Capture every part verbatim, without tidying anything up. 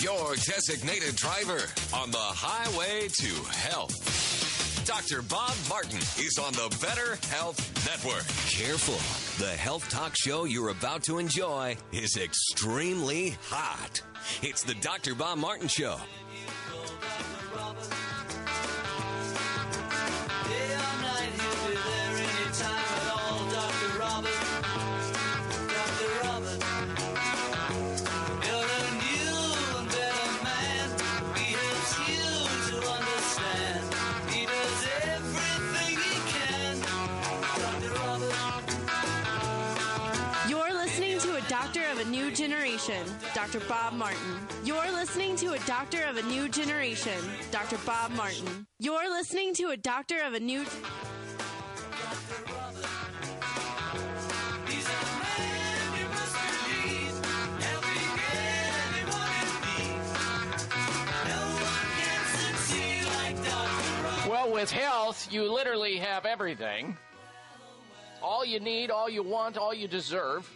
your designated driver on the highway to health. Doctor Bob Martin is on the Better Health Network. Careful. The health talk show you're about to enjoy is extremely hot. It's the Doctor Bob Martin Show. New generation, Doctor Bob Martin. You're listening to a doctor of a new generation, Doctor Bob Martin. You're listening to a doctor of a new... Well, with health, you literally have everything. All you need, all you want, all you deserve.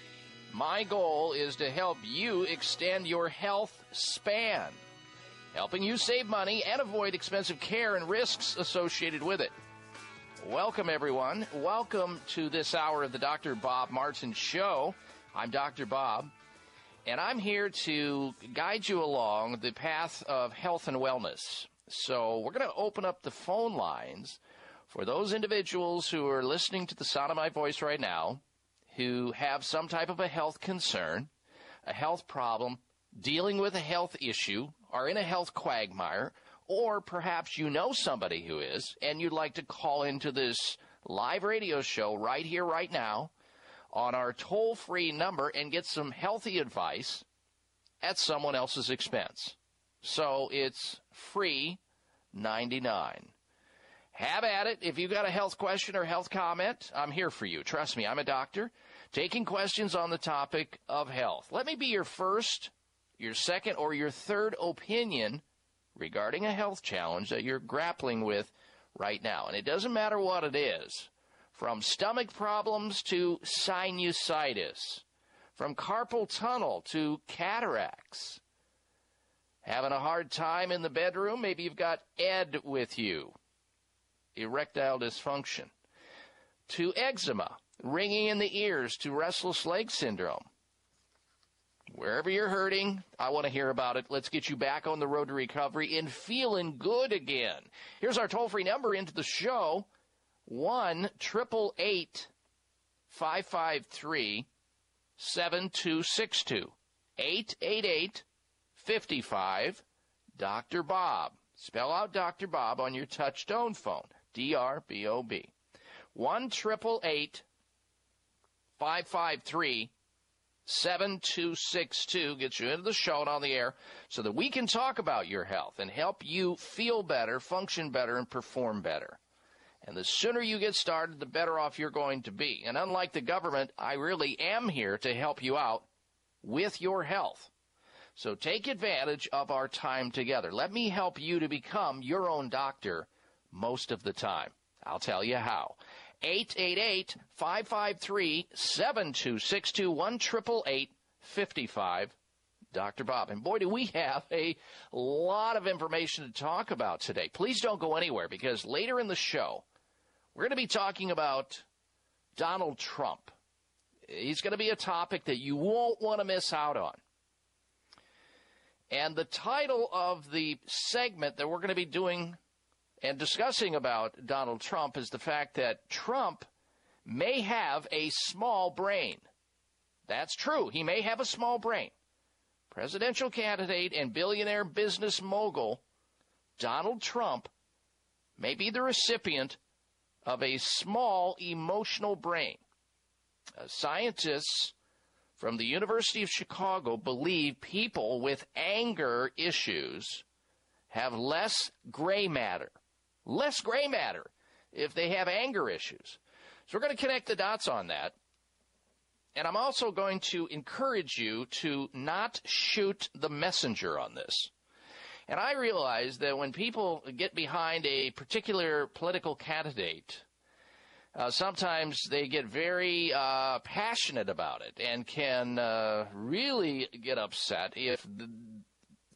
My goal is to help you extend your health span, helping you save money and avoid expensive care and risks associated with it. Welcome, everyone. Welcome to this hour of the Doctor Bob Martin Show. I'm Doctor Bob, and I'm here to guide you along the path of health and wellness. So we're going to open up the phone lines for those individuals who are listening to the sound of my voice right now, who have some type of a health concern, a health problem, dealing with a health issue, are in a health quagmire, or perhaps you know somebody who is, and you'd like to call into this live radio show right here, right now, on our toll-free number and get some healthy advice at someone else's expense. So it's free ninety-nine. Have at it. If you've got a health question or health comment, I'm here for you. Trust me, I'm a doctor taking questions on the topic of health. Let me be your first, your second, or your third opinion regarding a health challenge that you're grappling with right now. And it doesn't matter what it is, from stomach problems to sinusitis, from carpal tunnel to cataracts. Having a hard time in the bedroom? Maybe you've got Ed with you. Erectile dysfunction, to eczema, ringing in the ears, to restless leg syndrome. Wherever you're hurting, I want to hear about it. Let's get you back on the road to recovery and feeling good again. Here's our toll-free number into the show, one eight eight eight, five five three, seven two six two, eight eight eight, five five, Doctor Bob. Spell out Doctor Bob on your touch-tone phone. D R B O B. one eight eight eight, five five three, seven two six two gets you into the show and on the air so that we can talk about your health and help you feel better, function better, and perform better. And the sooner you get started, the better off you're going to be. And unlike the government, I really am here to help you out with your health. So take advantage of our time together. Let me help you to become your own doctor most of the time. I'll tell you how. eight eight eight, five five three, seven two six two, one eight eight eight, five five, Doctor Bob. And boy, do we have a lot of information to talk about today. Please don't go anywhere, because later in the show, we're going to be talking about Donald Trump. He's going to be a topic that you won't want to miss out on. And the title of the segment that we're going to be doing and discussing about Donald Trump is the fact that Trump may have a small brain. That's true. He may have a small brain. Presidential candidate and billionaire business mogul Donald Trump may be the recipient of a small emotional brain. Uh, scientists from the University of Chicago believe people with anger issues have less gray matter. Less gray matter if they have anger issues. So we're going to connect the dots on that. And I'm also going to encourage you to not shoot the messenger on this. And I realize that when people get behind a particular political candidate, uh, sometimes they get very uh, passionate about it and can uh, really get upset if the,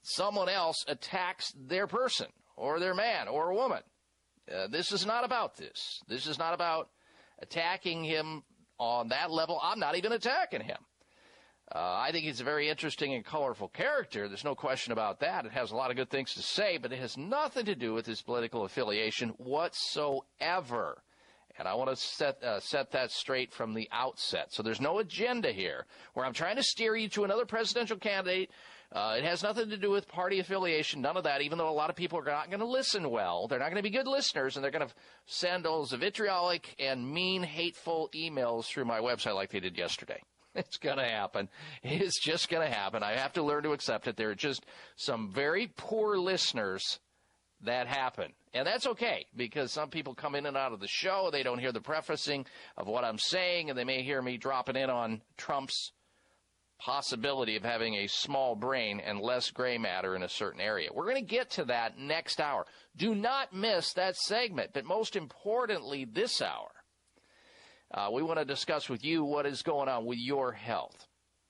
someone else attacks their person or their man or woman. Uh, this is not about this. This is not about attacking him on that level. I'm not even attacking him. Uh, I think he's a very interesting and colorful character. There's no question about that. It has a lot of good things to say, but it has nothing to do with his political affiliation whatsoever. And I want to set uh, set that straight from the outset. So there's no agenda here where I'm trying to steer you to another presidential candidate. Uh, it has nothing to do with party affiliation, none of that, even though a lot of people are not going to listen well. They're not going to be good listeners, and they're going to send those vitriolic and mean, hateful emails through my website like they did yesterday. It's going to happen. It's just going to happen. I have to learn to accept it. There are just some very poor listeners that happen. And that's okay, because some people come in and out of the show. They don't hear the prefacing of what I'm saying, and they may hear me dropping in on Trump's possibility of having a small brain and less gray matter in a certain area. We're going to get to that next hour. Do not miss that segment. But most importantly, this hour, uh, we want to discuss with you what is going on with your health,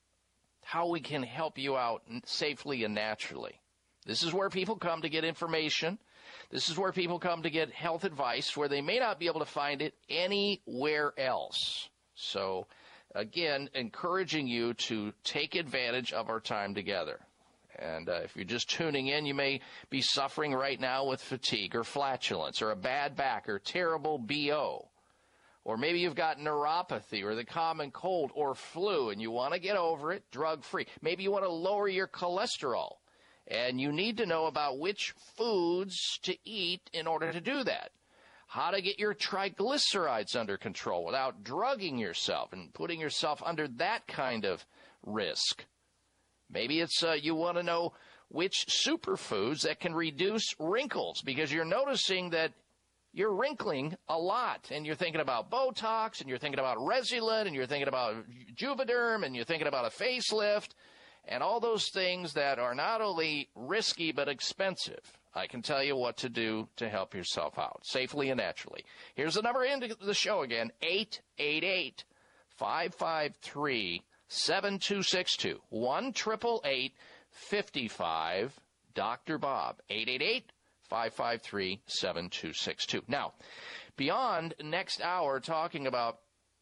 how we can help you out safely and naturally. This is where people come to get information. This is where people come to get health advice, where they may not be able to find it anywhere else. So, again, encouraging you to take advantage of our time together. And uh, if you're just tuning in, you may be suffering right now with fatigue or flatulence or a bad back or terrible B O. Or maybe you've got neuropathy or the common cold or flu, and you want to get over it drug-free. Maybe you want to lower your cholesterol, and you need to know about which foods to eat in order to do that. How to get your triglycerides under control without drugging yourself and putting yourself under that kind of risk. Maybe it's uh, you want to know which superfoods that can reduce wrinkles, because you're noticing that you're wrinkling a lot, and you're thinking about Botox, and you're thinking about Resilin, and you're thinking about Juvederm, and you're thinking about a facelift, and all those things that are not only risky but expensive. I can tell you what to do to help yourself out safely and naturally. Here's the number into the show again, eight eight eight, five five three, seven two six two, one eight eight eight, five five, Doctor Bob, eight eight eight, five five three, seven two six two. Now, beyond next hour talking about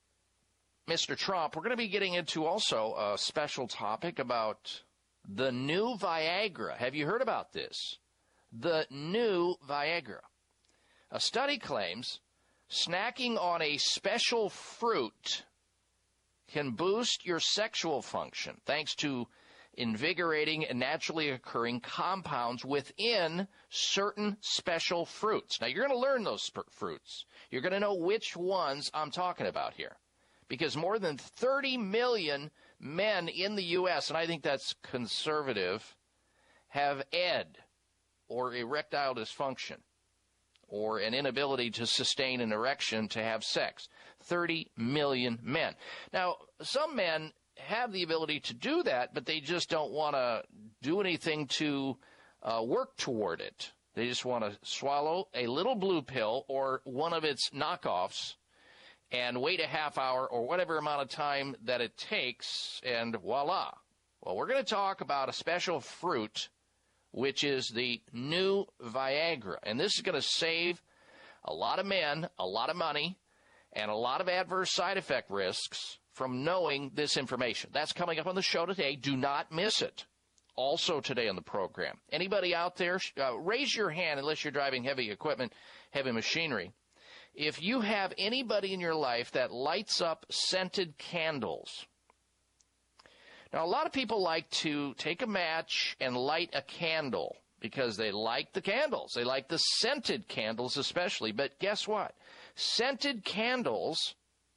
Mister Trump, we're going to be getting into also a special topic about the new Viagra. Have you heard about this? The new Viagra. A study claims snacking on a special fruit can boost your sexual function thanks to invigorating and naturally occurring compounds within certain special fruits. Now, you're going to learn those sp- fruits. You're going to know which ones I'm talking about here, because more than thirty million men in the U S, and I think that's conservative, have E D, or erectile dysfunction, or an inability to sustain an erection to have sex. thirty million men. Now, some men have the ability to do that, but they just don't want to do anything to uh, work toward it. They just want to swallow a little blue pill or one of its knockoffs and wait a half hour or whatever amount of time that it takes, and voila. Well, we're going to talk about a special fruit, which is the new Viagra. And this is going to save a lot of men a lot of money and a lot of adverse side effect risks from knowing this information. That's coming up on the show today. Do not miss it. Also today on the program. Anybody out there, uh, raise your hand unless you're driving heavy equipment, heavy machinery. If you have anybody in your life that lights up scented candles. Now, a lot of people like to take a match and light a candle because they like the candles. They like the scented candles especially. But guess what? Scented candles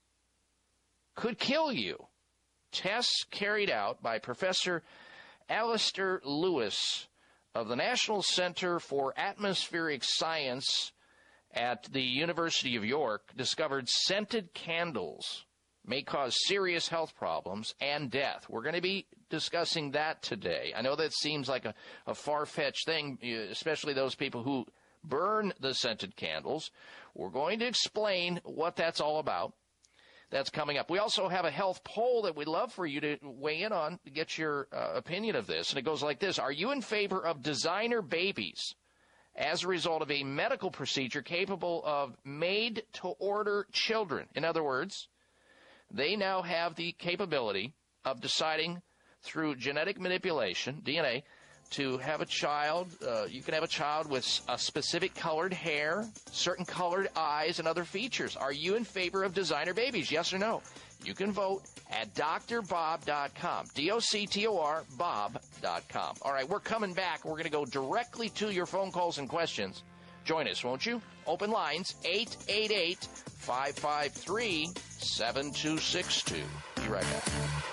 could kill you. Tests carried out by Professor Alistair Lewis of the National Center for Atmospheric Science at the University of York discovered scented candles may cause serious health problems and death. We're going to be discussing that today. I know that seems like a, a far-fetched thing, especially those people who burn the scented candles. We're going to explain what that's all about. That's coming up. We also have a health poll that we'd love for you to weigh in on, to get your uh, opinion of this. And it goes like this. Are you in favor of designer babies as a result of a medical procedure capable of made-to-order children? In other words, they now have the capability of deciding through genetic manipulation, D N A, to have a child. Uh, you can have a child with a specific colored hair, certain colored eyes, and other features. Are you in favor of designer babies? Yes or no? You can vote at D R bob dot com. D O C T O R, Bob dot com. All right, we're coming back. We're going to go directly to your phone calls and questions. Join us, won't you? Open lines, eight eight eight, five five three, seven two six two. Be right back.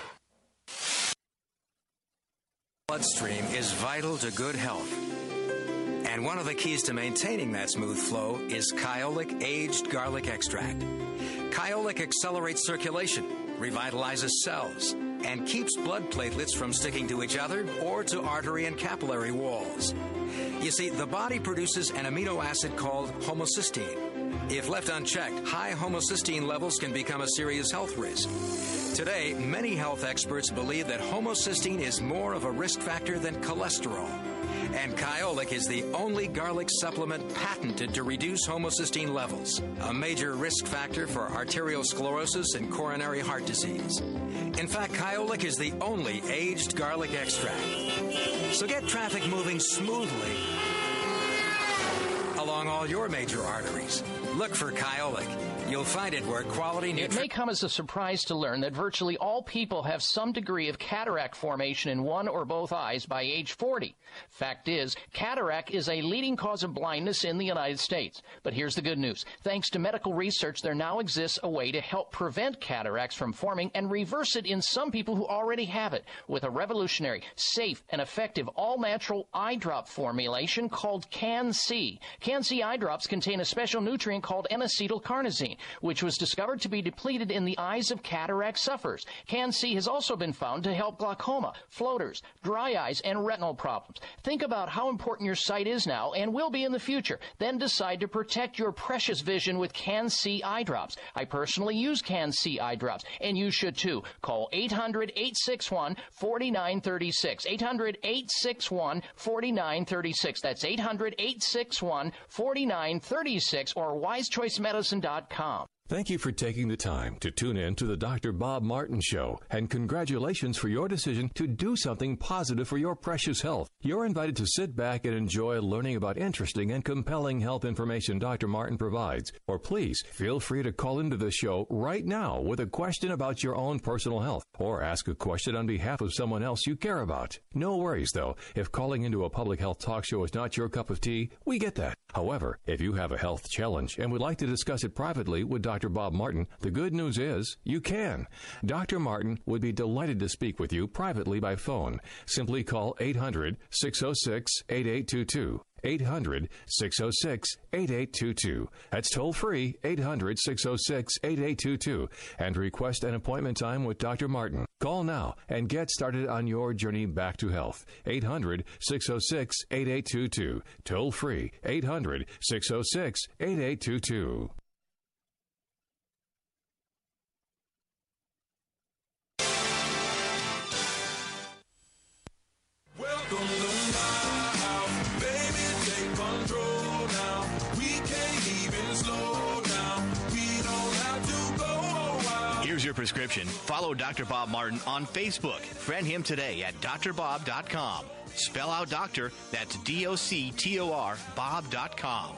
Bloodstream is vital to good health. And one of the keys to maintaining that smooth flow is Kyolic Aged Garlic Extract. Kyolic accelerates circulation, revitalizes cells, and keeps blood platelets from sticking to each other or to artery and capillary walls. You see, the body produces an amino acid called homocysteine. If left unchecked, high homocysteine levels can become a serious health risk. Today, many health experts believe that homocysteine is more of a risk factor than cholesterol. And Kyolic is the only garlic supplement patented to reduce homocysteine levels, a major risk factor for arterial sclerosis and coronary heart disease. In fact, Kyolic is the only aged garlic extract. So get traffic moving smoothly along all your major arteries. Look for Kyolic. You'll find it where quality nutrition... It may come as a surprise to learn that virtually all people have some degree of cataract formation in one or both eyes by age forty. Fact is, cataract is a leading cause of blindness in the United States. But here's the good news. Thanks to medical research, there now exists a way to help prevent cataracts from forming and reverse it in some people who already have it with a revolutionary, safe, and effective all-natural eye drop formulation called Can-C. Can-C eye drops contain a special nutrient called N-acetylcarnosine, which was discovered to be depleted in the eyes of cataract sufferers. Can-C has also been found to help glaucoma, floaters, dry eyes, and retinal problems. Think about how important your sight is now and will be in the future. Then decide to protect your precious vision with Can-C eye drops. I personally use Can-C eye drops, and you should too. Call eight hundred, eight six one, four nine three six. eight hundred, eight six one, four nine three six. That's eight hundred, eight six one, four nine three six or wise choice medicine dot com. Thank you for taking the time to tune in to the Doctor Bob Martin Show, and congratulations for your decision to do something positive for your precious health. You're invited to sit back and enjoy learning about interesting and compelling health information Doctor Martin provides. Or please feel free to call into the show right now with a question about your own personal health, or ask a question on behalf of someone else you care about. No worries, though. If calling into a public health talk show is not your cup of tea, we get that. However, if you have a health challenge and would like to discuss it privately with Doctor Bob Martin, the good news is you can. Doctor Martin would be delighted to speak with you privately by phone. Simply call eight hundred, six oh six, eight eight two two. eight hundred, six oh six, eight eight two two. That's toll free, eight hundred, six oh six, eight eight two two, and request an appointment time with Doctor Martin. Call now and get started on your journey back to health. eight hundred, six oh six, eight eight two two. Toll free, eight hundred, six oh six, eight eight two two. Welcome to my house, baby, take control now. We can't even slow down. We don't have to go a while. Here's your prescription. Follow Doctor Bob Martin on Facebook. Friend him today at D R bob dot com. Spell out doctor, that's D O C T O R, Bob dot com.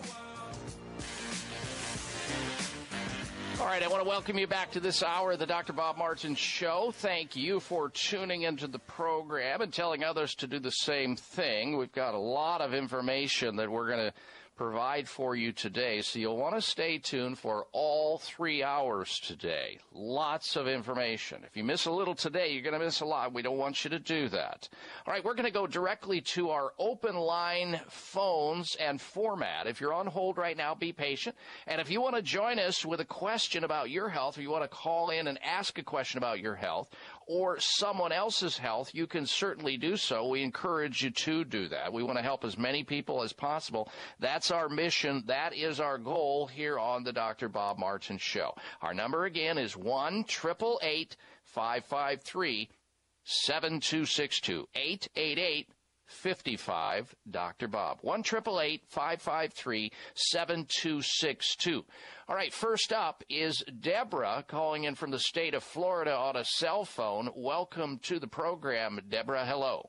All right, I want to welcome you back to this hour of the Doctor Bob Martin Show. Thank you for tuning into the program and telling others to do the same thing. We've got a lot of information that we're going to provide for you today, so you'll want to stay tuned for all three hours today. Lots of information. If you miss a little today, you're going to miss a lot. We don't want you to do that. All right, we're going to go directly to our open line phones and format. If you're on hold right now, be patient. And if you want to join us with a question about your health, or you want to call in and ask a question about your health or someone else's health, you can certainly do so. We encourage you to do that. We want to help as many people as possible. That's That's our mission. That is our goal here on the Doctor Bob Martin Show. Our number again is one eight eight eight, five five three, seven two six two. eight eight eight, five five, Doctor Bob. one eight eight eight, five five three, seven two six two. All right, first up is Deborah calling in from the state of Florida on a cell phone. Welcome to the program, Deborah. Hello.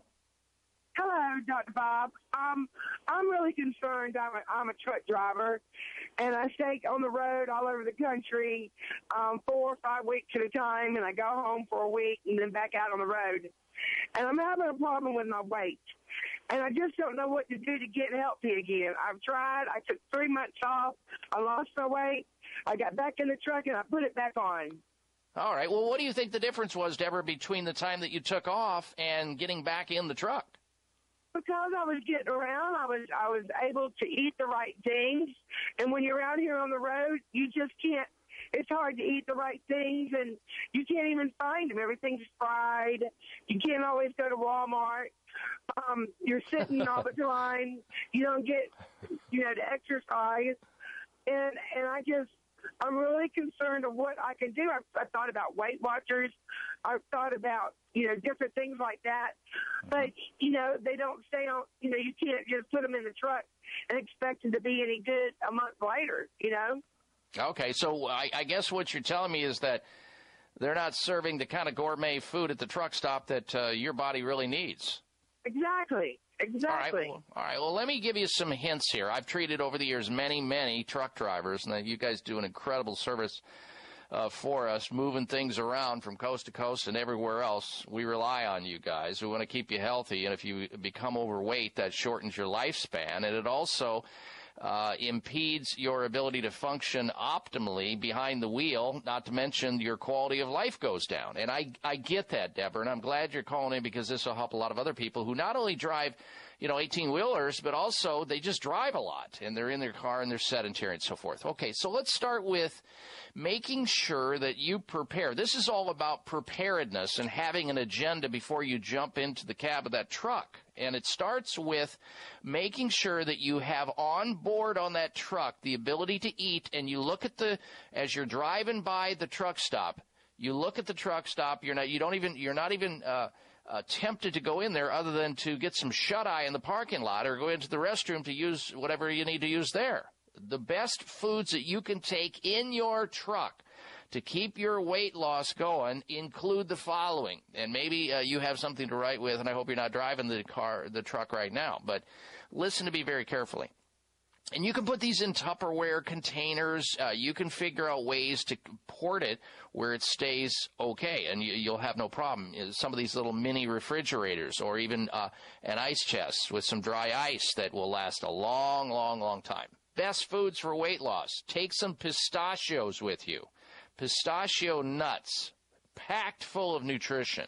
Hello, Doctor Bob. Um, I'm really concerned. I'm a, I'm a truck driver, and I stay on the road all over the country um, four or five weeks at a time, and I go home for a week and then back out on the road. And I'm having a problem with my weight, and I just don't know what to do to get healthy again. I've tried. I took three months off. I lost my weight. I got back in the truck, and I put it back on. All right. Well, what do you think the difference was, Deborah, between the time that you took off and getting back in the truck? Because I was getting around, I was I was able to eat the right things. And when you're out here on the road, you just can't. It's hard to eat the right things, and you can't even find them. Everything's fried. You can't always go to Walmart. Um, you're sitting all the time. You don't get, you know, to exercise. And and I just, I'm really concerned of what I can do. I've, I've thought about Weight Watchers. I've thought about, you know, different things like that. But, you know, they don't stay on, you know, you can't just put them in the truck and expect them to be any good a month later, you know? Okay, so I, I guess what you're telling me is that they're not serving the kind of gourmet food at the truck stop that uh, your body really needs. Exactly. Exactly. All right, well, all right, well, let me give you some hints here. I've treated over the years many, many truck drivers, and you guys do an incredible service uh, for us, moving things around from coast to coast and everywhere else. We rely on you guys. We want to keep you healthy, and if you become overweight, that shortens your lifespan, and it also uh, impedes your ability to function optimally behind the wheel, not to mention your quality of life goes down. And I, I get that, Deborah, and I'm glad you're calling in because this will help a lot of other people who not only drive, you know, eighteen-wheelers, but also they just drive a lot, and they're in their car, and they're sedentary and so forth. Okay, so let's start with making sure that you prepare. This is all about preparedness and having an agenda before you jump into the cab of that truck. And it starts with making sure that you have on board on that truck the ability to eat, and you look at the, as you're driving by the truck stop, you look at the truck stop, you're not, you don't even, you're not even, uh, Uh, tempted to go in there other than to get some shut-eye in the parking lot or go into the restroom to use whatever you need to use there. The best foods that you can take in your truck to keep your weight loss going include the following. And maybe uh, you have something to write with, and I hope you're not driving the car, the truck right now. But listen to me very carefully. And you can put these in Tupperware containers. Uh, you can figure out ways to port it where it stays okay, and you, you'll have no problem. Some of these little mini refrigerators or even uh, an ice chest with some dry ice that will last a long, long, long time. Best foods for weight loss. Take some pistachios with you. Pistachio nuts, packed full of nutrition.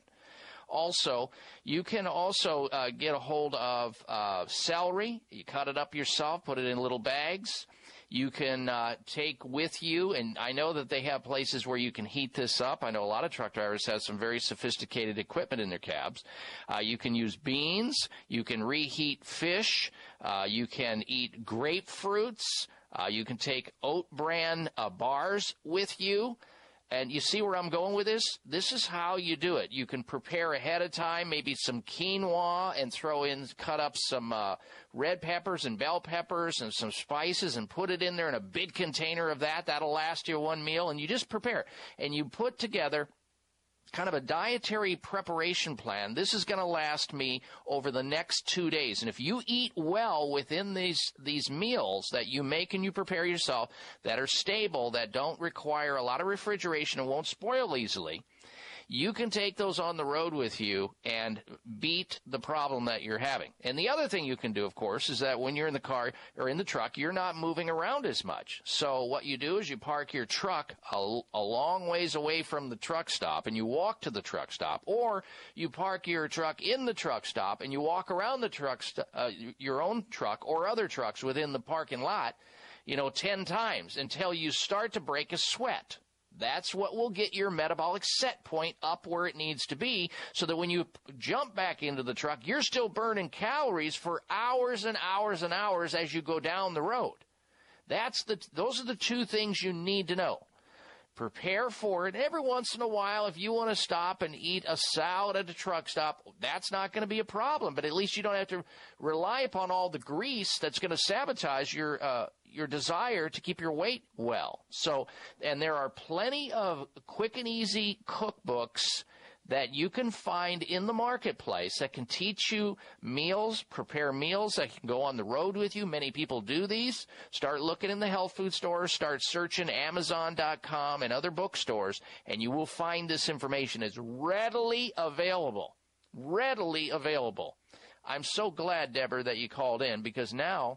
Also, you can also uh, get a hold of uh, celery. You cut it up yourself, put it in little bags. You can uh, take with you, and I know that they have places where you can heat this up. I know a lot of truck drivers have some very sophisticated equipment in their cabs. Uh, you can use beans. You can reheat fish. Uh, you can eat grapefruits. Uh, you can take oat bran uh, bars with you. And you see where I'm going with this? This is how you do it. You can prepare ahead of time, maybe some quinoa, and throw in, cut up some uh, red peppers and bell peppers and some spices and put it in there in a big container of that. That'll last you one meal. And you just prepare. And you put together kind of a dietary preparation plan. This is going to last me over the next two days. And if you eat well within these these meals that you make and you prepare yourself, that are stable, that don't require a lot of refrigeration and won't spoil easily, you can take those on the road with you and beat the problem that you're having. And the other thing you can do, of course, is that when you're in the car or in the truck, you're not moving around as much. So what you do is you park your truck a, a long ways away from the truck stop and you walk to the truck stop, or you park your truck in the truck stop and you walk around the truck, st- uh, your own truck or other trucks within the parking lot, you know, ten times until you start to break a sweat. That's what will get your metabolic set point up where it needs to be, so that when you jump back into the truck, you're still burning calories for hours and hours and hours as you go down the road. That's the, those are the two things you need to know. Prepare for it. Every once in a while, if you want to stop and eat a salad at a truck stop, that's not going to be a problem. But at least you don't have to rely upon all the grease that's going to sabotage your uh, your desire to keep your weight well. So, and there are plenty of quick and easy cookbooks that you can find in the marketplace that can teach you meals, prepare meals that can go on the road with you. Many people do these. Start looking in the health food stores, start searching Amazon dot com and other bookstores, and you will find this information is readily available. Readily available. I'm so glad, Deborah, that you called in, because now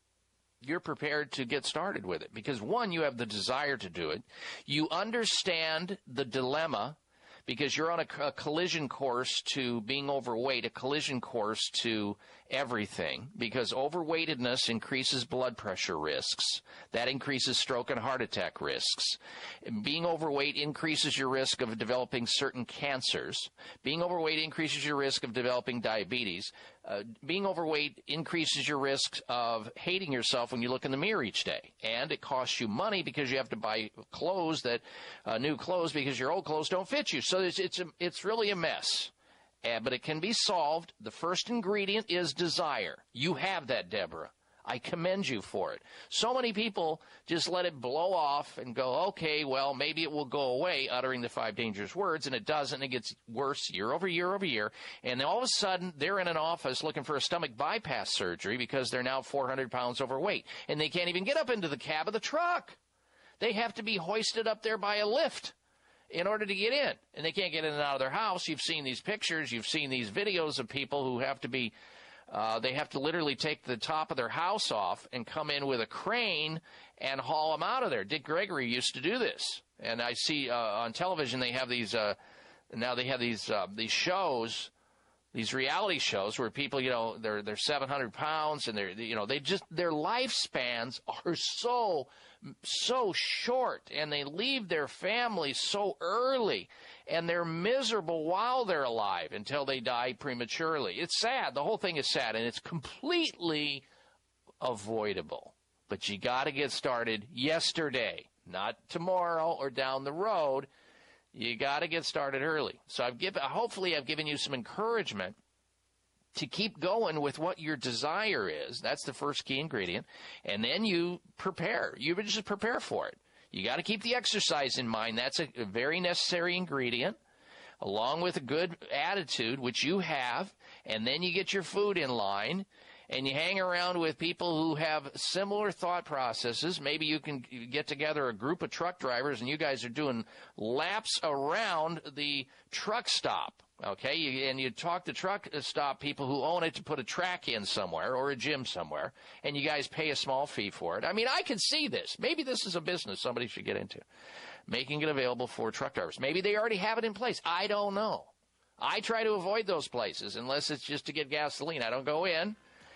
you're prepared to get started with it. Because, one, you have the desire to do it. You understand the dilemma, because you're on a, a collision course to being overweight, a collision course to everything, because overweightedness increases blood pressure risks. That increases stroke and heart attack risks. Being overweight increases your risk of developing certain cancers. Being overweight increases your risk of developing diabetes. Uh, being overweight increases your risk of hating yourself when you look in the mirror each day. And it costs you money because you have to buy clothes, that uh, new clothes, because your old clothes don't fit you. So it's, it's, a, it's really a mess. Uh, but it can be solved. The first ingredient is desire. You have that, Deborah. I commend you for it. So many people just let it blow off and go, okay, well, maybe it will go away, uttering the five dangerous words, and it doesn't. It gets worse year over year over year. And then all of a sudden, they're in an office looking for a stomach bypass surgery because they're now four hundred pounds overweight. And they can't even get up into the cab of the truck. They have to be hoisted up there by a lift in order to get in. And they can't get in and out of their house. You've seen these pictures. You've seen these videos of people who have to be Uh, they have to literally take the top of their house off and come in with a crane and haul them out of there. Dick Gregory used to do this. And I see uh, on television they have these, uh, now they have these uh, these shows, these reality shows where people, you know, they're they're seven hundred pounds and they're, you know, they just, their lifespans are so, so short, and they leave their families so early. And they're miserable while they're alive until they die prematurely. It's sad. The whole thing is sad, and it's completely avoidable. But you got to get started yesterday, not tomorrow or down the road. You got to get started early. So I've given, hopefully I've given you some encouragement to keep going with what your desire is. That's the first key ingredient. And then you prepare. You just prepare for it. You got to keep the exercise in mind. That's a, a very necessary ingredient, along with a good attitude, which you have, and then you get your food in line, and you hang around with people who have similar thought processes. Maybe you can get together a group of truck drivers, and you guys are doing laps around the truck stop. Okay, you, and you talk to truck stop people who own it to put a track in somewhere or a gym somewhere, and you guys pay a small fee for it. I mean, I can see this. Maybe this is a business somebody should get into, making it available for truck drivers. Maybe they already have it in place. I don't know. I try to avoid those places unless it's just to get gasoline. I don't go in.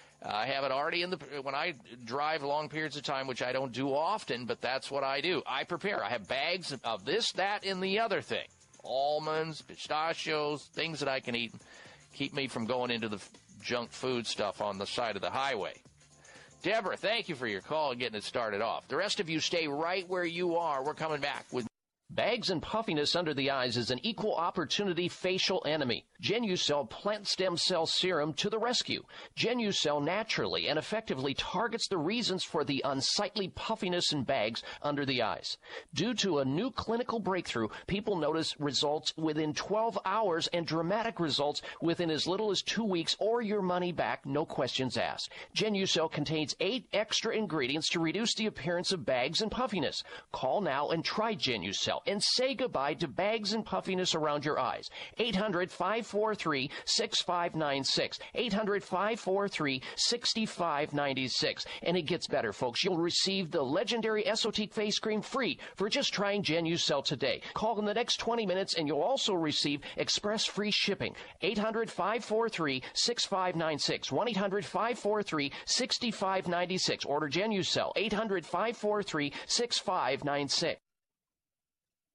I have it already in the, when I drive long periods of time, which I don't do often, but that's what I do. I prepare. I have bags of this, that, and the other thing. Almonds, pistachios, things that I can eat, keep me from going into the junk food stuff on the side of the highway. Deborah, thank you for your call and getting it started off. The rest of you stay right where you are. We're coming back with Bags and puffiness under the eyes is an equal opportunity facial enemy. Genucel Plant Stem Cell Serum to the rescue. Genucel naturally and effectively targets the reasons for the unsightly puffiness and bags under the eyes. Due to a new clinical breakthrough, people notice results within twelve hours and dramatic results within as little as two weeks or your money back, no questions asked. Genucel contains eight extra ingredients to reduce the appearance of bags and puffiness. Call now and try Genucel and say goodbye to bags and puffiness around your eyes. eight hundred, five four three, six five nine six. eight hundred, five four three, six five nine six. And it gets better, folks. You'll receive the legendary Esotique face cream free for just trying Genucel today. Call in the next twenty minutes and you'll also receive express free shipping. eight hundred, five four three, six five nine six. one eight hundred, five four three, six five nine six. Order Genucel. eight hundred, five four three, six five nine six.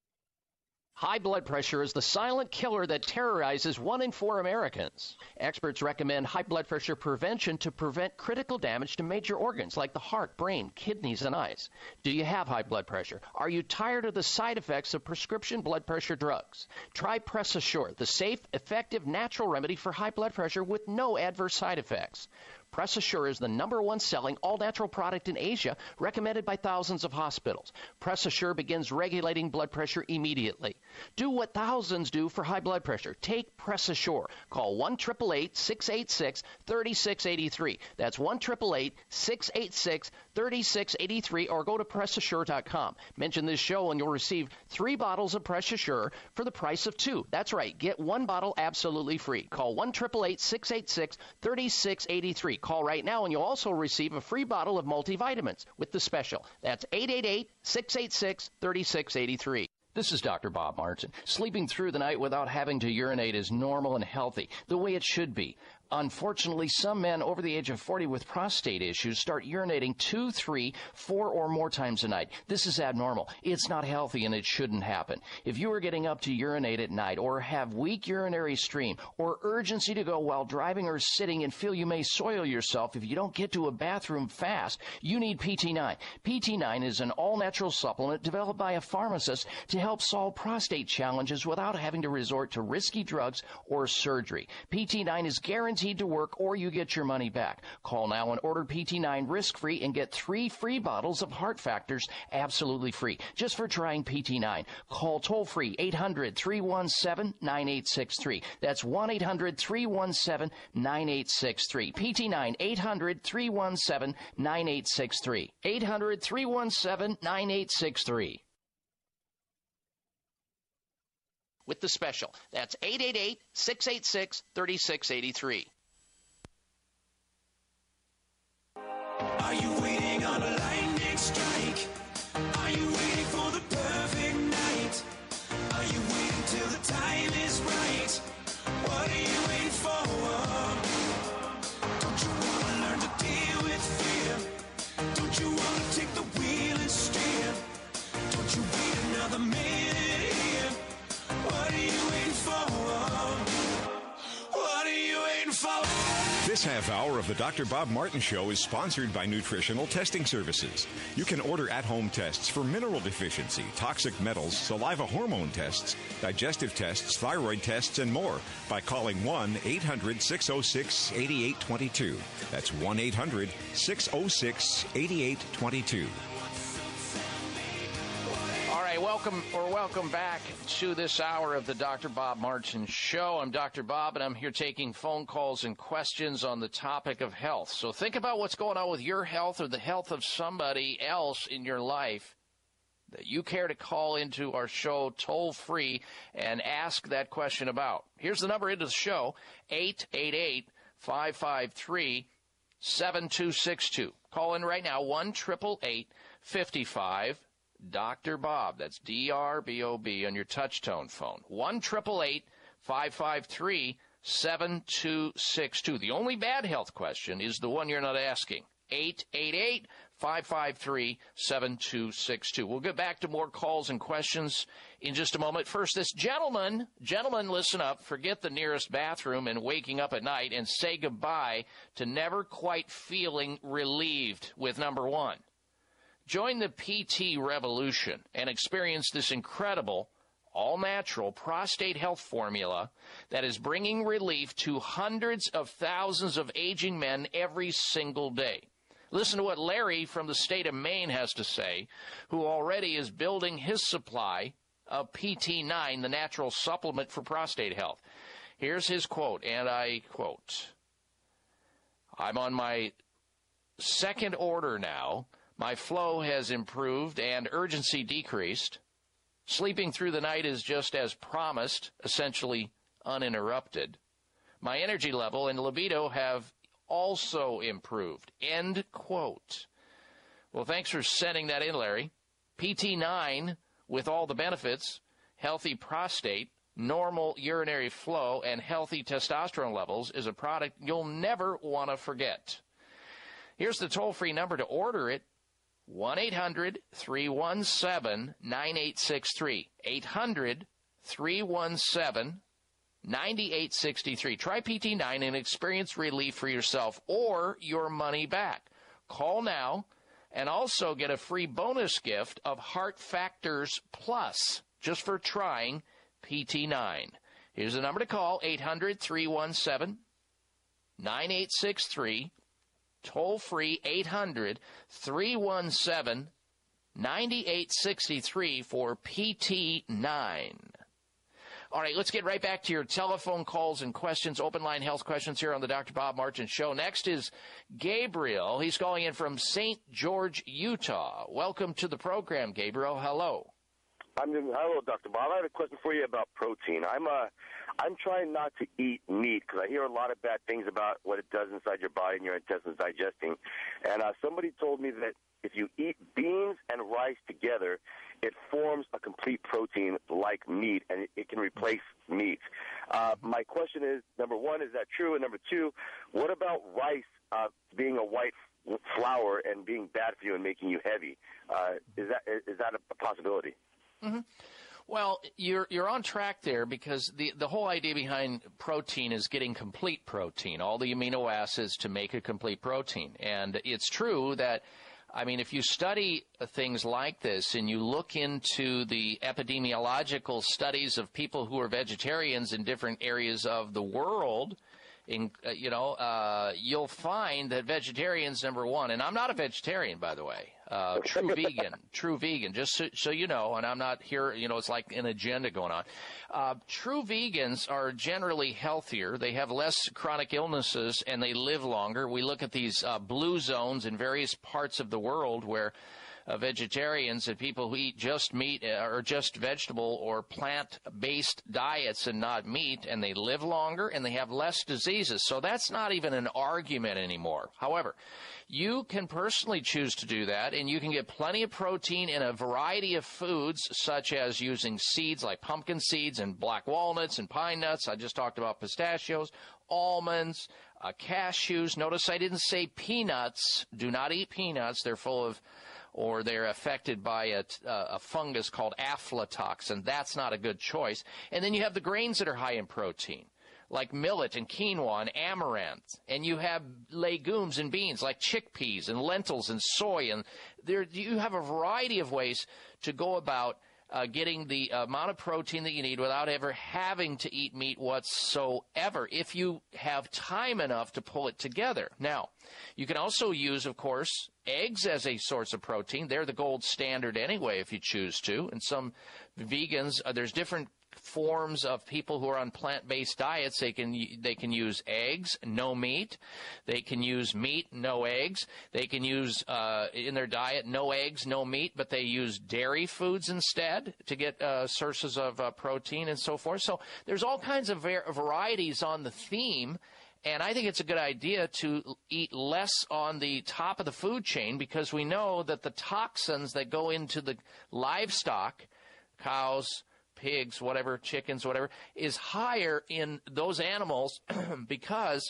High blood pressure is the silent killer that terrorizes one in four Americans. Experts recommend high blood pressure prevention to prevent critical damage to major organs like the heart, brain, kidneys, and eyes. Do you have high blood pressure? Are you tired of the side effects of prescription blood pressure drugs? Try Press Assure, the safe, effective, natural remedy for high blood pressure with no adverse side effects. Press Assure is the number one selling all-natural product in Asia, recommended by thousands of hospitals. Press Assure begins regulating blood pressure immediately. Do what thousands do for high blood pressure. Take Press Assure. Call one eight eight eight, six eight six, three six eight three. That's one eight eight eight, six eight six, three six eight three, or go to press assure dot com. Mention this show and you'll receive three bottles of Press Assure for the price of two. That's right. Get one bottle absolutely free. Call one eight eight eight, six eight six, three six eight three. Call right now and you'll also receive a free bottle of multivitamins with the special. That's eight eight eight, six eight six, three six eight three. This is Doctor Bob Martin. Sleeping through the night without having to urinate is normal and healthy, the way it should be. Unfortunately, some men over the age of forty with prostate issues start urinating two, three, four, or more times a night. This is abnormal. It's not healthy, and it shouldn't happen. If you are getting up to urinate at night or have weak urinary stream or urgency to go while driving or sitting and feel you may soil yourself if you don't get to a bathroom fast, you need P T nine. P T nine is an all-natural supplement developed by a pharmacist to help solve prostate challenges without having to resort to risky drugs or surgery. P T nine is guaranteed to work, or you get your money back. Call now and order P T nine risk-free and get three free bottles of Heart Factors absolutely free just for trying P T nine. Call toll-free eight hundred, three one seven, nine eight six three. That's one eight hundred, three one seven, nine eight six three. P T nine, eight hundred, three one seven, nine eight six three. eight hundred, three one seven, nine eight six three. With the special. That's eight eight eight, six eight six, three six eight three. Are you waiting on a lightning strike? Are you waiting for the perfect night? Are you waiting till the time is right? What are you waiting for? Don't you want to learn to deal with fear? Don't you want to take the wheel and steer? Don't you wait another minute here? What are you waiting for? What are you waiting for? This half hour of the Doctor Bob Martin Show is sponsored by Nutritional Testing Services. You can order at-home tests for mineral deficiency, toxic metals, saliva hormone tests, digestive tests, thyroid tests, and more by calling one eight hundred, six oh six, eight eight two two. That's one eight hundred, six oh six, eight eight two two. All right, welcome or welcome back to this hour of the Doctor Bob Martin Show. I'm Doctor Bob, and I'm here taking phone calls and questions on the topic of health. So think about what's going on with your health or the health of somebody else in your life that you care to call into our show toll-free and ask that question about. Here's the number into the show, eight eight eight, five five three, seven two six two. Call in right now, one eight eight eight, five five, Doctor Bob. That's D R B O B on your touch-tone phone. one eight eight eight, five five three, seven two six two. The only bad health question is the one you're not asking. eight eight eight, five five three, seven two six two. We'll get back to more calls and questions in just a moment. First, this gentleman, gentlemen, listen up. Forget the nearest bathroom and waking up at night and say goodbye to never quite feeling relieved with number one. Join the P T revolution and experience this incredible, all-natural prostate health formula that is bringing relief to hundreds of thousands of aging men every single day. Listen to what Larry from the state of Maine has to say, who already is building his supply of P T nine, the natural supplement for prostate health. Here's his quote, and I quote, "I'm on my second order now. My flow has improved and urgency decreased. Sleeping through the night is just as promised, essentially uninterrupted. My energy level and libido have also improved." End quote. Well, thanks for sending that in, Larry. P T nine, with all the benefits, healthy prostate, normal urinary flow, and healthy testosterone levels, is a product you'll never want to forget. Here's the toll-free number to order it. one eight hundred, three one seven, nine eight six three. eight hundred, three one seven, nine eight six three. Try P T nine and experience relief for yourself or your money back. Call now and also get a free bonus gift of Heart Factors Plus just for trying P T nine. Here's the number to call, eight hundred, three one seven, nine eight six three. Toll free, eight hundred, three one seven, nine eight six three for P T nine. All right, let's get right back to your telephone calls and questions, open line health questions here on the Doctor Bob Martin Show. Next is Gabriel. He's calling in from Saint George, Utah. Welcome to the program, Gabriel. Hello. I'm hello, Doctor Bob. I have a question for you about protein. I'm uh, I'm trying not to eat meat because I hear a lot of bad things about what it does inside your body and your intestines digesting. And uh, somebody told me that if you eat beans and rice together, it forms a complete protein like meat, and it, it can replace meat. Uh, my question is, number one, is that true? And number two, what about rice uh, being a white flour and being bad for you and making you heavy? Uh, is that is that a possibility? Mm-hmm. Well, you're you're on track there because the, the whole idea behind protein is getting complete protein, all the amino acids to make a complete protein. And it's true that, I mean, if you study things like this and you look into the epidemiological studies of people who are vegetarians in different areas of the world, in, uh, you know, uh, you'll find that vegetarians, number one, and I'm not a vegetarian, by the way, uh, true vegan, true vegan, just so, so you know, and I'm not here, you know, it's like an agenda going on. Uh, true vegans are generally healthier. They have less chronic illnesses, and they live longer. We look at these uh, blue zones in various parts of the world where Uh, vegetarians and people who eat just meat or just vegetable or plant-based diets and not meat, and they live longer and they have less diseases. So that's not even an argument anymore. However, you can personally choose to do that, and you can get plenty of protein in a variety of foods, such as using seeds like pumpkin seeds and black walnuts and pine nuts. I just talked about pistachios, almonds, uh, cashews. Notice I didn't say peanuts. Do not eat peanuts. They're full of or they're affected by a, a fungus called aflatoxin. That's not a good choice. And then you have the grains that are high in protein, like millet and quinoa and amaranth. And you have legumes and beans like chickpeas and lentils and soy. And there you have a variety of ways to go about uh, getting the amount of protein that you need without ever having to eat meat whatsoever, if you have time enough to pull it together. Now, you can also use, of course, eggs as a source of protein. They're the gold standard anyway, if you choose to. And some vegans, uh, there's different forms of people who are on plant-based diets. They can they can use eggs, no meat. They can use meat, no eggs. They can use uh, in their diet no eggs, no meat, but they use dairy foods instead to get uh, sources of uh, protein and so forth. So there's all kinds of var- varieties on the theme. And I think it's a good idea to eat less on the top of the food chain, because we know that the toxins that go into the livestock, cows, pigs, whatever, chickens, whatever, is higher in those animals because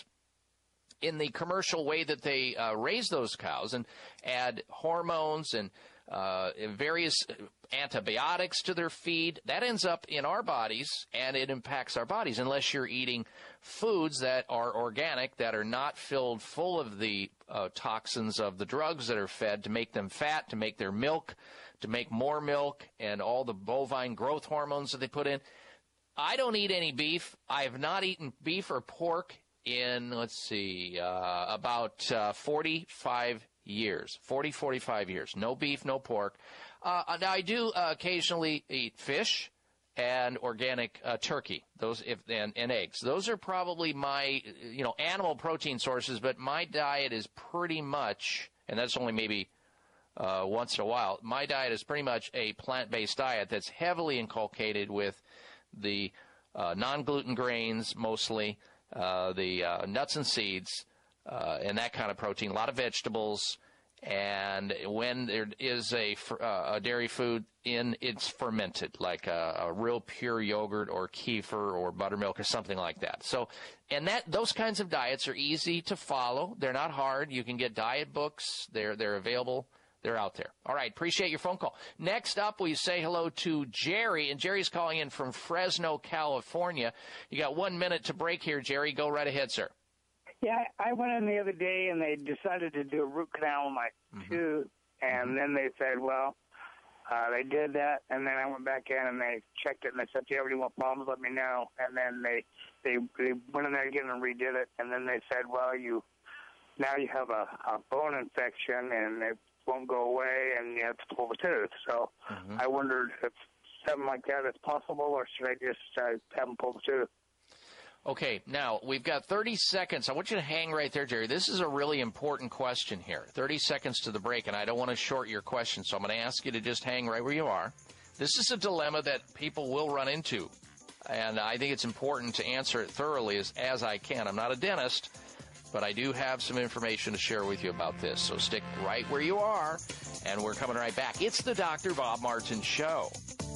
in the commercial way that they uh, raise those cows and add hormones and uh, various antibiotics to their feed, that ends up in our bodies, and it impacts our bodies unless you're eating foods that are organic, that are not filled full of the uh, toxins of the drugs that are fed to make them fat, to make their milk, to make more milk, and all the bovine growth hormones that they put in. I don't eat any beef. I have not eaten beef or pork in, let's see, uh, about uh, forty-five years, forty, forty-five years. No beef, no pork. Uh, now, I do uh, occasionally eat fish and organic uh, turkey, those if and, and eggs. Those are probably my, you know, animal protein sources, but my diet is pretty much, and that's only maybe uh, once in a while, my diet is pretty much a plant-based diet that's heavily inculcated with the uh, non-gluten grains mostly, uh, the uh, nuts and seeds, uh, and that kind of protein, a lot of vegetables. And when there is a, uh, a dairy food in, it's fermented, like a, a real pure yogurt or kefir or buttermilk or something like that. So, and that those kinds of diets are easy to follow. They're not hard. You can get diet books. They're they're available. They're out there. All right, appreciate your phone call. Next up, we say hello to Jerry, and Jerry's calling in from Fresno, California. You got one minute to break here, Jerry. Go right ahead, sir. Yeah, I went in the other day, and they decided to do a root canal on my mm-hmm. tooth, and mm-hmm. then they said, well, uh, they did that, and then I went back in, and they checked it, and they said, if you have any more problems, let me know. And then they, they, they went in there again and redid it, and then they said, well, you now you have a, a bone infection, and it won't go away, and you have to pull the tooth. So mm-hmm. I wondered if something like that is possible, or should I just uh, have them pull the tooth? Okay, now, we've got thirty seconds. I want you to hang right there, Jerry. This is a really important question here. thirty seconds to the break, and I don't want to short your question, so I'm going to ask you to just hang right where you are. This is a dilemma that people will run into, and I think it's important to answer it thoroughly as, as I can. I'm not a dentist, but I do have some information to share with you about this, so stick right where you are, and we're coming right back. It's the Doctor Bob Martin Show.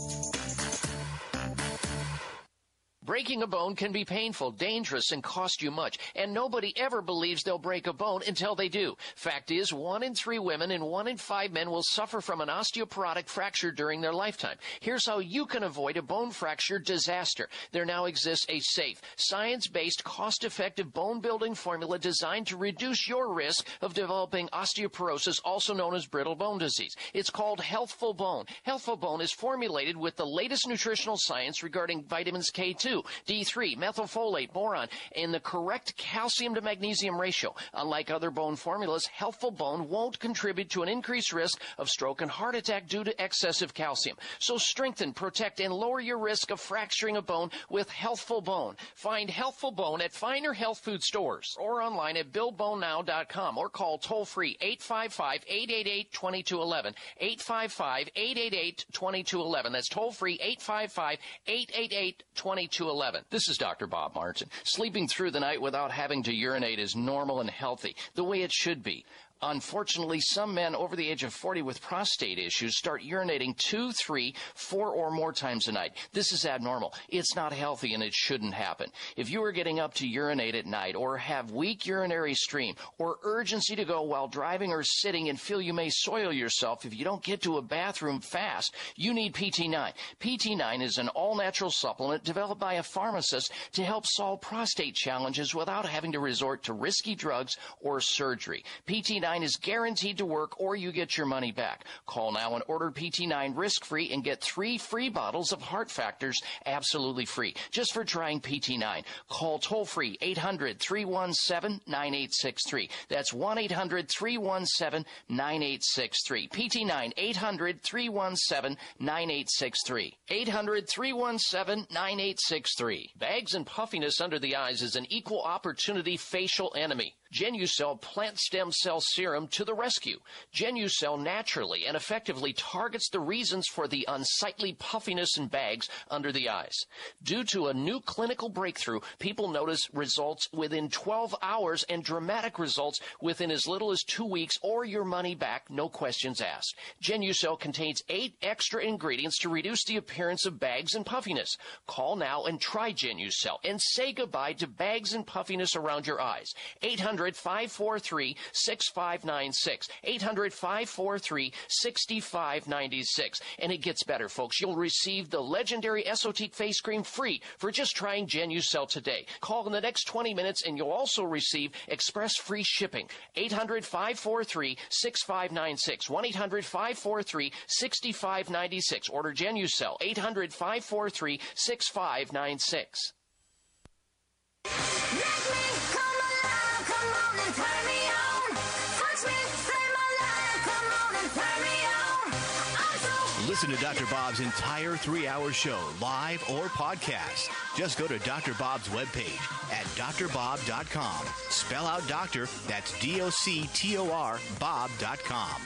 Breaking a bone can be painful, dangerous, and cost you much, and nobody ever believes they'll break a bone until they do. Fact is, one in three women and one in five men will suffer from an osteoporotic fracture during their lifetime. Here's how you can avoid a bone fracture disaster. There now exists a safe, science-based, cost-effective bone-building formula designed to reduce your risk of developing osteoporosis, also known as brittle bone disease. It's called Healthful Bone. Healthful Bone is formulated with the latest nutritional science regarding vitamins K two, D three, methylfolate, boron, and the correct calcium to magnesium ratio. Unlike other bone formulas, Healthful Bone won't contribute to an increased risk of stroke and heart attack due to excessive calcium. So strengthen, protect, and lower your risk of fracturing a bone with Healthful Bone. Find Healthful Bone at finer health food stores or online at build bone now dot com or call toll-free eight five five, eight eight eight, two two one one, eight five five, eight eight eight, two two one one. That's toll-free eight five five, eight eight eight, two two one one. This is Doctor Bob Martin. Sleeping through the night without having to urinate is normal and healthy, the way it should be. Unfortunately, some men over the age of forty with prostate issues start urinating two, three, four or more times a night. This is abnormal. It's not healthy and it shouldn't happen. If you are getting up to urinate at night or have weak urinary stream or urgency to go while driving or sitting and feel you may soil yourself if you don't get to a bathroom fast, you need P T nine. P T nine is an all-natural supplement developed by a pharmacist to help solve prostate challenges without having to resort to risky drugs or surgery. P T nine is guaranteed to work or you get your money back. Call now and order P T nine risk-free and get three free bottles of Heart Factors absolutely free just for trying P T nine. Call toll-free eight hundred, three one seven, nine eight six three. That's one eight hundred, three one seven, nine eight six three. P T nine, eight hundred, three one seven, nine eight six three. eight hundred, three one seven, nine eight six three. Bags and puffiness under the eyes is an equal opportunity facial enemy. Genucell plant stem cell serum to the rescue. Genucell naturally and effectively targets the reasons for the unsightly puffiness and bags under the eyes. Due to a new clinical breakthrough, people notice results within twelve hours and dramatic results within as little as two weeks or your money back, no questions asked. Genucell contains eight extra ingredients to reduce the appearance of bags and puffiness. Call now and try Genucell and say goodbye to bags and puffiness around your eyes. eight hundred, five four three, six five nine six. eight hundred, five four three, six five nine six. And it gets better, folks. You'll receive the legendary Esotique face cream free for just trying Genucell today. Call in the next twenty minutes and you'll also receive express free shipping. eight hundred, five four three, six five nine six. one eight hundred, five four three, six five nine six. Order Genucell. eight hundred, five four three, six five nine six. Listen to Doctor Bob's entire three-hour show, live or podcast. Just go to Doctor Bob's webpage at dr bob dot com. Spell out doctor, that's D O C T O R, bob dot com.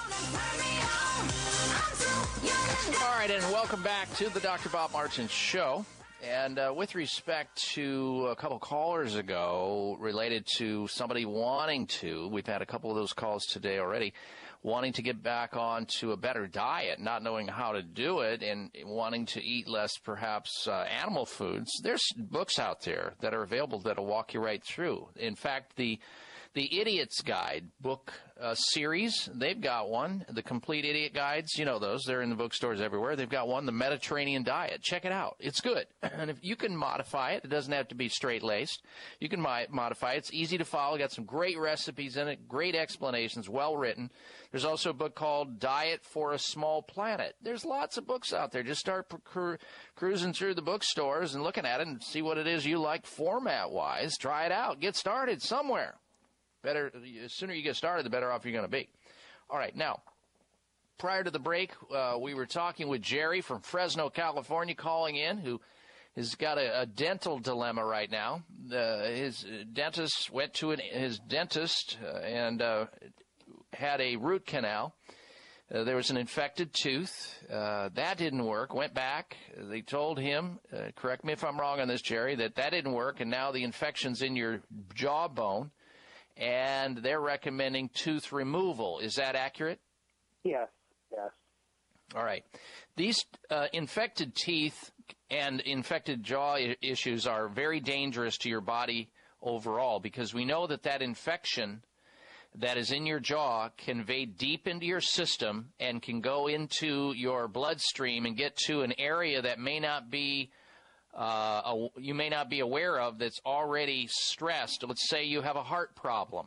All right, and welcome back to the Doctor Bob Martin Show. And uh, with respect to a couple callers ago related to somebody wanting to, we've had a couple of those calls today already, wanting to get back onto a better diet, not knowing how to do it, and wanting to eat less, perhaps, uh, animal foods. There's books out there that are available that will walk you right through. In fact, the The Idiot's Guide book uh, series, they've got one. The Complete Idiot Guides, you know those. They're in the bookstores everywhere. They've got one, The Mediterranean Diet. Check it out. It's good. And if you can modify it, it doesn't have to be straight-laced. You can mo- modify it. It's easy to follow. Got some great recipes in it, great explanations, well written. There's also a book called Diet for a Small Planet. There's lots of books out there. Just start cru- cruising through the bookstores and looking at it and see what it is you like format-wise. Try it out. Get started somewhere. Better, the sooner you get started, the better off you're going to be. All right, now, prior to the break, uh, we were talking with Jerry from Fresno, California, calling in, who has got a, a dental dilemma right now. Uh, his dentist went to an, his dentist uh, and uh, had a root canal. Uh, there was an infected tooth. Uh, that didn't work. Went back. They told him, uh, correct me if I'm wrong on this, Jerry, that that didn't work, and now the infection's in your jawbone, and they're recommending tooth removal. Is that accurate? Yes, yes. All right. These uh, infected teeth and infected jaw I- issues are very dangerous to your body overall, because we know that that infection that is in your jaw can invade deep into your system and can go into your bloodstream and get to an area that may not be uh, a, you may not be aware of, that's already stressed. Let's say you have a heart problem,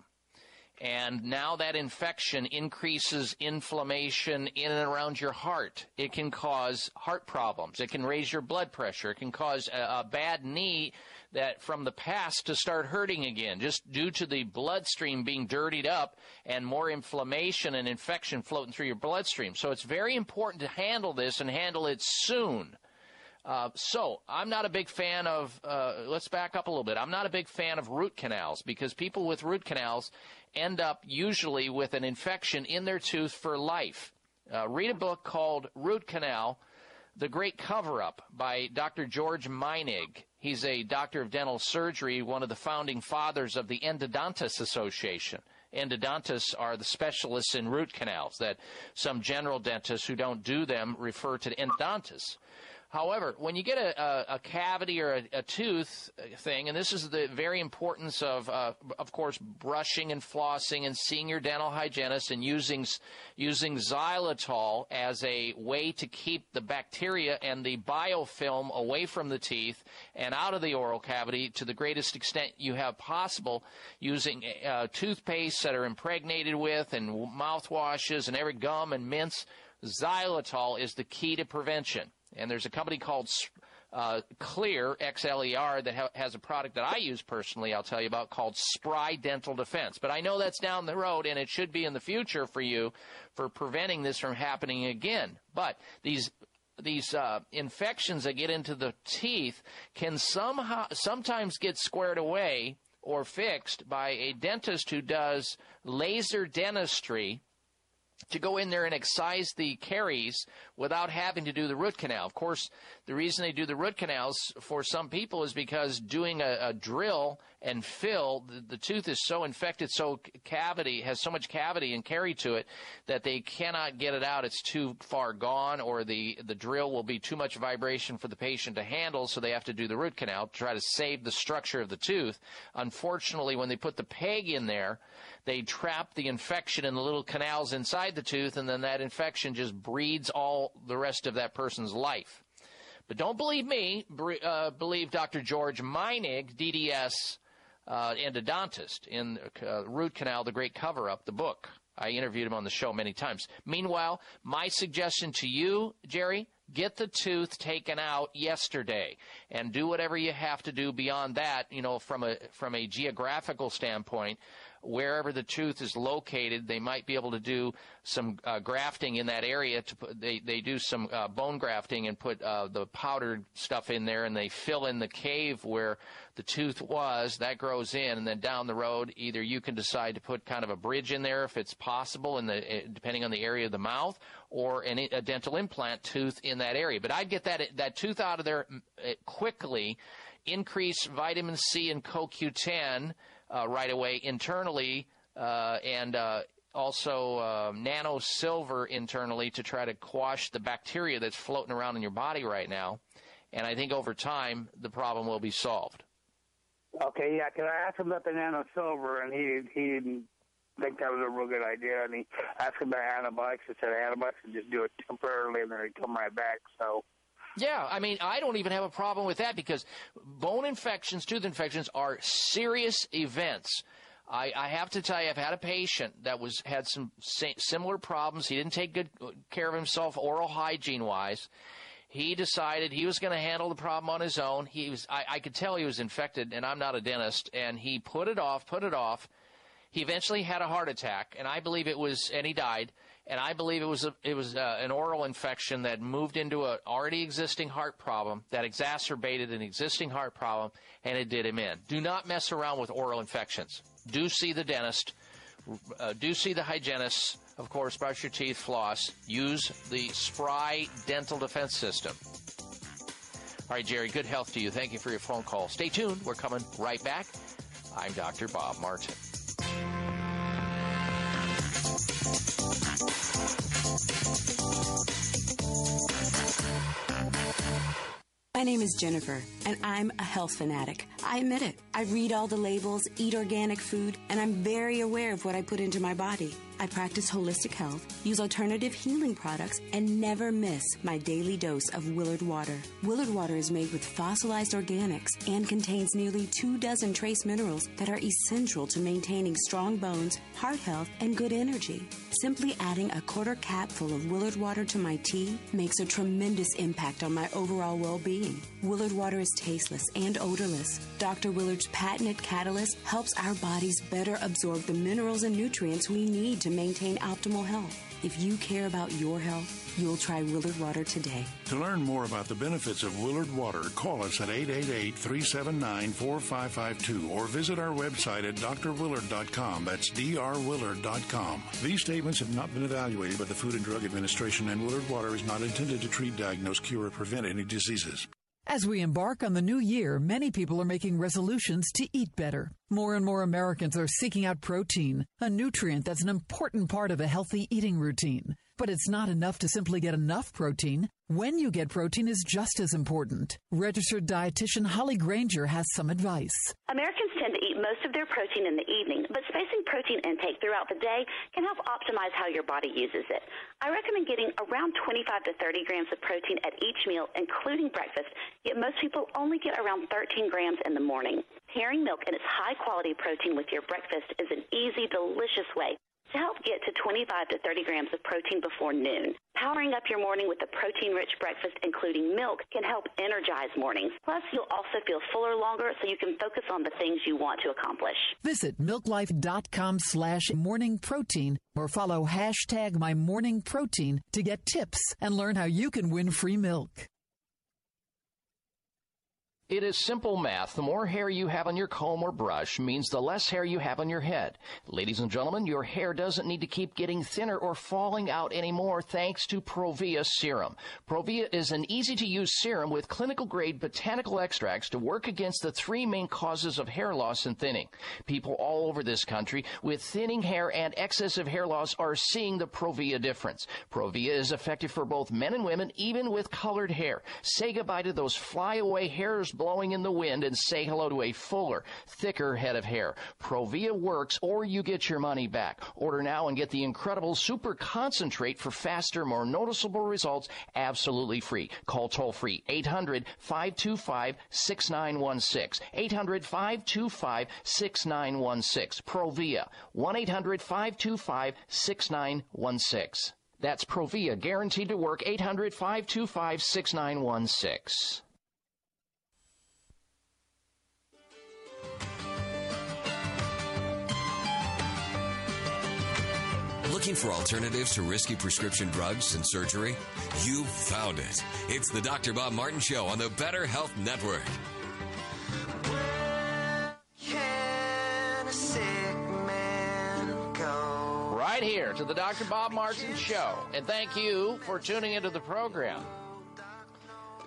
and now that infection increases inflammation in and around your heart. It can cause heart problems. It can raise your blood pressure. It can cause a, a bad knee that from the past to start hurting again, just due to the bloodstream being dirtied up and more inflammation and infection floating through your bloodstream. So it's very important to handle this and handle it soon. Uh, so I'm not a big fan of, uh, let's back up a little bit. I'm not a big fan of root canals, because people with root canals end up usually with an infection in their tooth for life. Uh, read a book called Root Canal, The Great Cover-Up by Doctor George Meinig. He's a doctor of dental surgery, one of the founding fathers of the Endodontists Association. Endodontists are the specialists in root canals that some general dentists who don't do them refer to endodontists. However, when you get a, a, a cavity or a, a tooth thing, and this is the very importance of, uh, of course, brushing and flossing and seeing your dental hygienist and using using xylitol as a way to keep the bacteria and the biofilm away from the teeth and out of the oral cavity to the greatest extent you have possible, using uh, toothpaste that are impregnated with and mouthwashes and every gum and mints. Xylitol is the key to prevention. And there's a company called uh, Xlear, X L E R, that ha- has a product that I use personally, I'll tell you about, called Spry Dental Defense. But I know that's down the road, and it should be in the future for you for preventing this from happening again. But these these uh, infections that get into the teeth can somehow sometimes get squared away or fixed by a dentist who does laser dentistry, to go in there and excise the caries without having to do the root canal. Of course, the reason they do the root canals for some people is because doing a, a drill and fill, the, the tooth is so infected, so cavity, has so much cavity and carie to it that they cannot get it out. It's too far gone, or the, the drill will be too much vibration for the patient to handle, so they have to do the root canal to try to save the structure of the tooth. Unfortunately, when they put the peg in there, they trap the infection in the little canals inside the tooth, and then that infection just breeds all the rest of that person's life. But don't believe me. Uh, believe Doctor George Meinig, D D S uh, endodontist, in uh, Root Canal, The Great Cover-Up, the book. I interviewed him on the show many times. Meanwhile, my suggestion to you, Jerry, get the tooth taken out yesterday and do whatever you have to do beyond that, you know, from a from a geographical standpoint. Wherever the tooth is located, they might be able to do some uh, grafting in that area. To put, they, they do some uh, bone grafting and put uh, the powdered stuff in there, and they fill in the cave where the tooth was. That grows in, and then down the road, either you can decide to put kind of a bridge in there if it's possible, in the, depending on the area of the mouth, or an, a dental implant tooth in that area. But I'd get that, that tooth out of there quickly, increase vitamin C and C O Q ten, Uh, right away internally, uh, and uh, also uh, nano silver internally to try to quash the bacteria that's floating around in your body right now. And I think over time, the problem will be solved. Okay, yeah, because I asked him about the nano silver, and he he didn't think that was a real good idea. And he asked him about antibiotics. I said antibiotics and just do it temporarily, and then they come right back. So. Yeah, I mean, I don't even have a problem with that because bone infections, tooth infections are serious events. I, I have to tell you, I've had a patient that was had some similar problems. He didn't take good care of himself oral hygiene-wise. He decided he was going to handle the problem on his own. He was, I, I could tell he was infected, and I'm not a dentist, and he put it off, put it off. He eventually had a heart attack, and I believe it was, and he died. And I believe it was a, it was uh, an oral infection that moved into an already existing heart problem that exacerbated an existing heart problem, and it did him in. Do not mess around with oral infections. Do see the dentist. Uh, do see the hygienist. Of course, brush your teeth, floss. Use the Spry Dental Defense System. All right, Jerry, good health to you. Thank you for your phone call. Stay tuned. We're coming right back. I'm Doctor Bob Martin. My name is Jennifer, and I'm a health fanatic. I admit it. I read all the labels, eat organic food, and I'm very aware of what I put into my body. I practice holistic health, use alternative healing products, and never miss my daily dose of Willard Water. Willard Water is made with fossilized organics and contains nearly two dozen trace minerals that are essential to maintaining strong bones, heart health, and good energy. Simply adding a quarter cap full of Willard Water to my tea makes a tremendous impact on my overall well-being. Willard Water is tasteless and odorless. Doctor Willard's patented catalyst helps our bodies better absorb the minerals and nutrients we need to maintain optimal health. If you care about your health, you'll try Willard Water today. To learn more about the benefits of Willard Water, call us at eight eight eight, three seven nine, four five five two or visit our website at d r willard dot com. That's d r willard dot com. These statements have not been evaluated by the Food and Drug Administration, and Willard Water is not intended to treat, diagnose, cure, or prevent any diseases. As we embark on the new year, many people are making resolutions to eat better. More and more Americans are seeking out protein, a nutrient that's an important part of a healthy eating routine. But it's not enough to simply get enough protein. When you get protein is just as important. Registered dietitian Holly Granger has some advice. Americans tend to eat most of their protein in the evening, but spacing protein intake throughout the day can help optimize how your body uses it. I recommend getting around twenty-five to thirty grams of protein at each meal, including breakfast, yet most people only get around thirteen grams in the morning. Pairing milk and its high-quality protein with your breakfast is an easy, delicious way to help get to twenty-five to thirty grams of protein before noon. Powering up your morning with a protein-rich breakfast, including milk, can help energize mornings. Plus, you'll also feel fuller longer, so you can focus on the things you want to accomplish. Visit milklife.com slash morning protein or follow hashtag my morning protein to get tips and learn how you can win free milk. It is simple math. The more hair you have on your comb or brush means the less hair you have on your head. Ladies and gentlemen, your hair doesn't need to keep getting thinner or falling out anymore thanks to Provia Serum. Provia is an easy-to-use serum with clinical-grade botanical extracts to work against the three main causes of hair loss and thinning. People all over this country with thinning hair and excessive hair loss are seeing the Provia difference. Provia is effective for both men and women, even with colored hair. Say goodbye to those flyaway hairs blowing in the wind and say hello to a fuller, thicker head of hair. Provia works, or you get your money back. Order now and get the incredible super concentrate for faster, more noticeable results absolutely free. Call toll-free eight hundred, five two five, six nine one six. eight hundred, five two five, six nine one six. Provia, one eight hundred, five two five, six nine one six. That's Provia, guaranteed to work. eight hundred, five two five, six nine one six. Looking for alternatives to risky prescription drugs and surgery? You found it. It's the Doctor Bob Martin Show on the Better Health Network. Can a sick man go? Right here to the Doctor Bob Martin Show. And thank you for tuning into the program.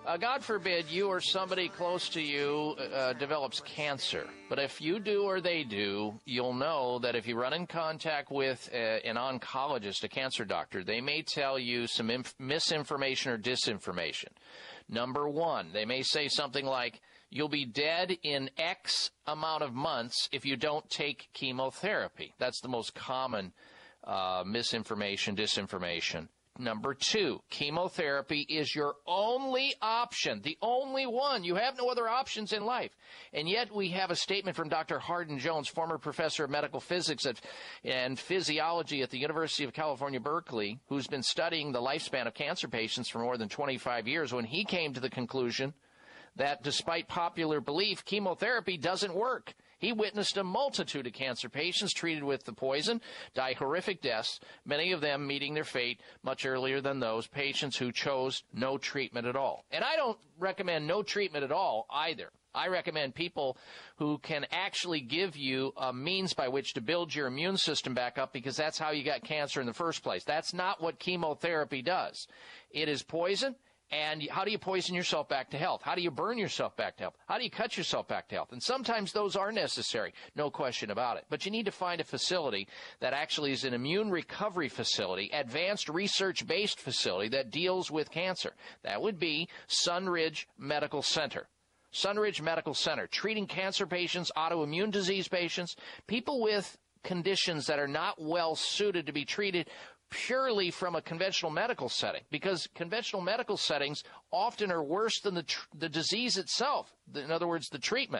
Uh, God forbid you or somebody close to you uh, develops cancer. But if you do or they do, you'll know that if you run in contact with uh, an oncologist, a cancer doctor, they may tell you some inf- misinformation or disinformation. Number one, they may say something like, you'll be dead in X amount of months if you don't take chemotherapy. That's the most common uh, misinformation, disinformation. Number two, chemotherapy is your only option, the only one. You have no other options in life. And yet we have a statement from Doctor Hardin Jones, former professor of medical physics at, and physiology at the University of California, Berkeley, who's been studying the lifespan of cancer patients for more than twenty-five years, when he came to the conclusion that despite popular belief, chemotherapy doesn't work. He witnessed a multitude of cancer patients treated with the poison die horrific deaths, many of them meeting their fate much earlier than those patients who chose no treatment at all. And I don't recommend no treatment at all either. I recommend people who can actually give you a means by which to build your immune system back up, because that's how you got cancer in the first place. That's not what chemotherapy does. It is poison. And how do you poison yourself back to health? How do you burn yourself back to health? How do you cut yourself back to health? And sometimes those are necessary, no question about it. But you need to find a facility that actually is an immune recovery facility, advanced research-based facility that deals with cancer. That would be Sunridge Medical Center. Sunridge Medical Center, treating cancer patients, autoimmune disease patients, people with conditions that are not well suited to be treated purely from a conventional medical setting, because conventional medical settings often are worse than the, tr- the disease itself, in other words, the treatment.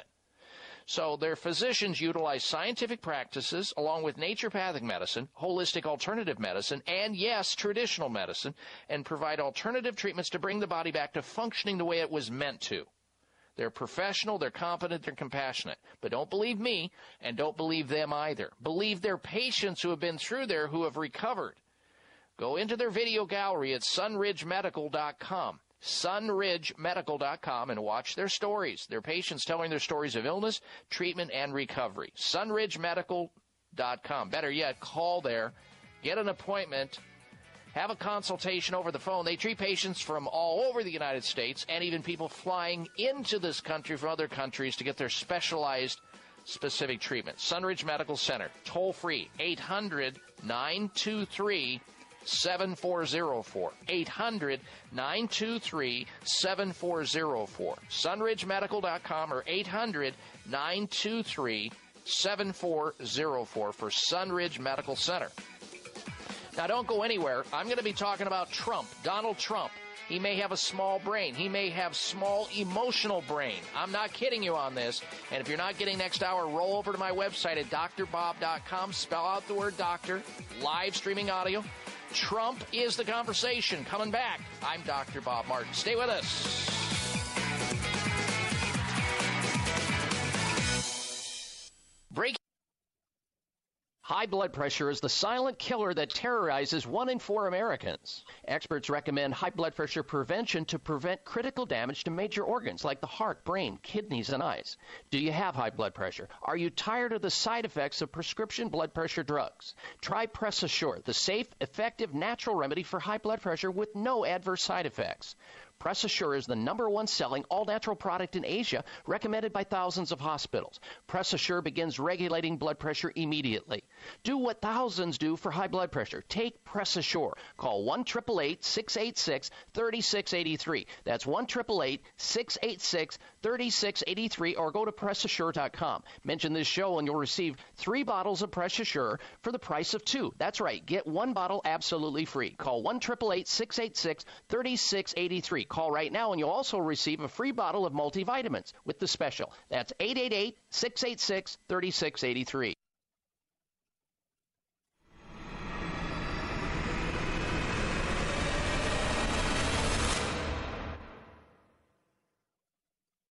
So their physicians utilize scientific practices along with naturopathic medicine, holistic alternative medicine, and, yes, traditional medicine, and provide alternative treatments to bring the body back to functioning the way it was meant to. They're professional, they're competent, they're compassionate. But don't believe me, and don't believe them either. Believe their patients who have been through there, who have recovered. Go into their video gallery at sunridge medical dot com, sunridge medical dot com, and watch their stories, their patients telling their stories of illness, treatment, and recovery. sunridge medical dot com. Better yet, call there, get an appointment, have a consultation over the phone. They treat patients from all over the United States and even people flying into this country from other countries to get their specialized specific treatment. Sunridge Medical Center, toll free, eight hundred, nine two three, seven four zero four. eight hundred, nine two three, seven four zero four. sunridge medical dot com or eight hundred, nine two three, seven four zero four for Sunridge Medical Center. Now, don't go anywhere. I'm going to be talking about Trump, Donald Trump. He may have a small brain. He may have small emotional brain. I'm not kidding you on this. And if you're not getting next hour, roll over to my website at D R bob dot com. Spell out the word doctor. Live streaming audio. Trump is the conversation. Coming back. I'm Doctor Bob Martin. Stay with us. Break. High blood pressure is the silent killer that terrorizes one in four Americans. Experts recommend high blood pressure prevention to prevent critical damage to major organs like the heart, brain, kidneys, and eyes. Do you have high blood pressure? Are you tired of the side effects of prescription blood pressure drugs? Try Press Assure, the safe, effective, natural remedy for high blood pressure with no adverse side effects. Press Assure is the number one selling all-natural product in Asia, recommended by thousands of hospitals. Press Assure begins regulating blood pressure immediately. Do what thousands do for high blood pressure. Take Press Assure. Call one eight eight eight, six eight six, three six eight three. That's one eight eight eight, six eight six, three six eight three, or go to press assure dot com. Mention this show and you'll receive three bottles of Press Assure for the price of two. That's right. Get one bottle absolutely free. Call one eight eight eight, six eight six, three six eight three. Call right now and you'll also receive a free bottle of multivitamins with the special. That's eight eight eight, six eight six, three six eight three.